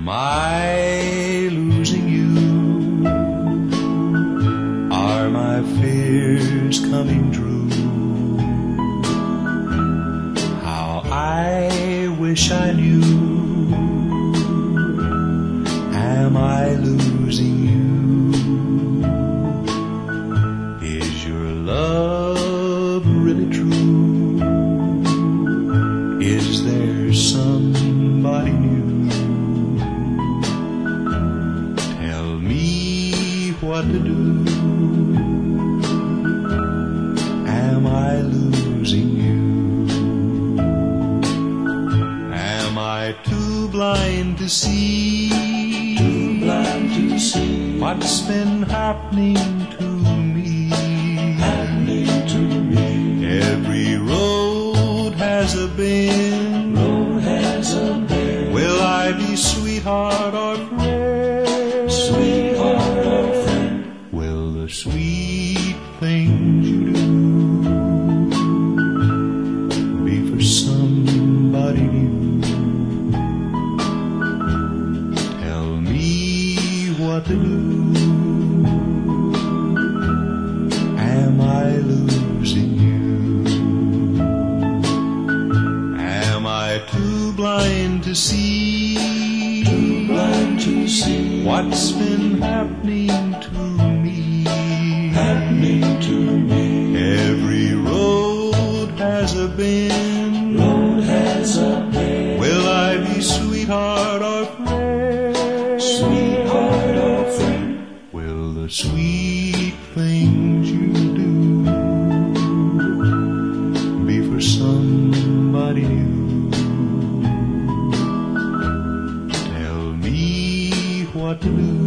Am I losing you? Are my fears coming true? How I wish I knew. Am I losing you? Is your love really true? Is there somebody new? Tell me what to do. Am I losing you? Am I too blind to see? Too blind to see what's been happening to me? Happening to me. Every road has a bend. Road has a bend. Will I be sweetheart or friend? Sweetheart or friend. Will the sweet things you do be for somebody new? Tell me what to do. Am I losing you? Am I too blind to see? Too blind to see what's been happening to me? Happening to me. Every road has a bend. Road has a bend. Will I be sweetheart or friend? Sweetheart or friend. Will the sweet things you do be for somebody new? Tell me what to do.